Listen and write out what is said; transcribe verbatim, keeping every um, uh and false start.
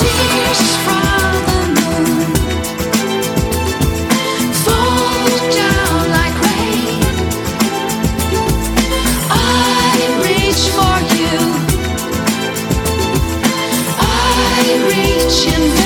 Tears from the moon fall down like rain. I reach for you. I reach in